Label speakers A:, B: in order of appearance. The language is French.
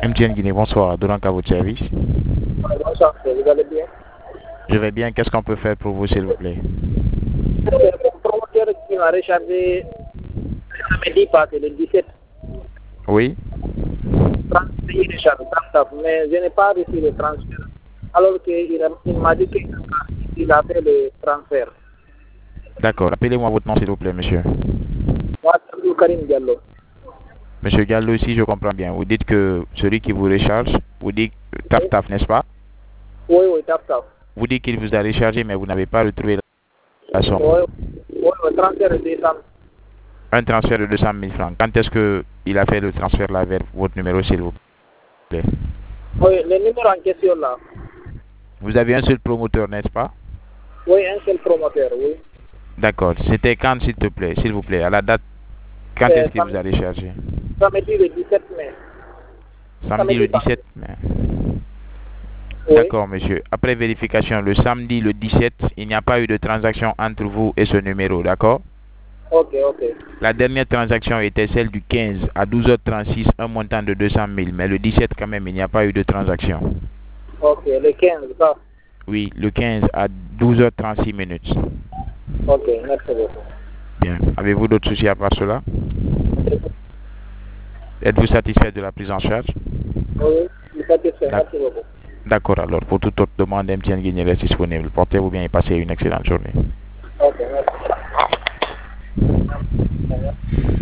A: MTN Guinée, bonsoir. Donc à votre service.
B: Bonsoir, vous allez bien?
A: Je vais bien. Qu'est-ce qu'on peut faire pour vous, s'il vous plaît?
B: C'est mon promoteur qui m'a rechargé samedi passé, le 17.
A: Oui.
B: Transfert recharge, mais je n'ai pas reçu le transfert. Alors qu'il m'a dit qu'il a fait le transfert.
A: D'accord. Appelez-moi votre nom, s'il vous plaît, monsieur.
B: Moi, c'est Karim Diallo.
A: Monsieur Gallo, si je comprends bien, vous dites que celui qui vous recharge, vous dites tap tap, n'est-ce pas?
B: Oui, tap.
A: Vous dites qu'il vous a rechargé, mais vous n'avez pas retrouvé la somme.
B: Oui, transfert de 200.
A: Un transfert de 200 000 francs. Quand est-ce qu'il a fait le transfert là vers votre numéro, s'il vous plaît?
B: Oui, le numéro en question là.
A: Vous avez un seul promoteur, n'est-ce pas?
B: Oui, un seul promoteur, oui.
A: D'accord. C'était quand, s'il vous plaît, à la date, quand est-ce qu'il vous a rechargé?
B: Samedi le 17 mai.
A: Samedi le 17 mai.
B: Oui.
A: D'accord, monsieur. Après vérification, le samedi le 17, il n'y a pas eu de transaction entre vous et ce numéro, d'accord?
B: Ok.
A: La dernière transaction était celle du 15 à 12h36, un montant de 200 000. Mais le 17, quand même, il n'y a pas eu de transaction.
B: Ok, le 15, ça.
A: Oui, le 15 à 12h36 minutes.
B: Ok, merci beaucoup.
A: Bien. Avez-vous d'autres soucis à part cela? Êtes-vous satisfait de la prise en charge?
B: Oui, je suis satisfait. Merci beaucoup.
A: D'accord, alors, pour toute autre demande, MTN Guinée reste disponible. Portez-vous bien et passez une excellente journée.
B: Ok, merci.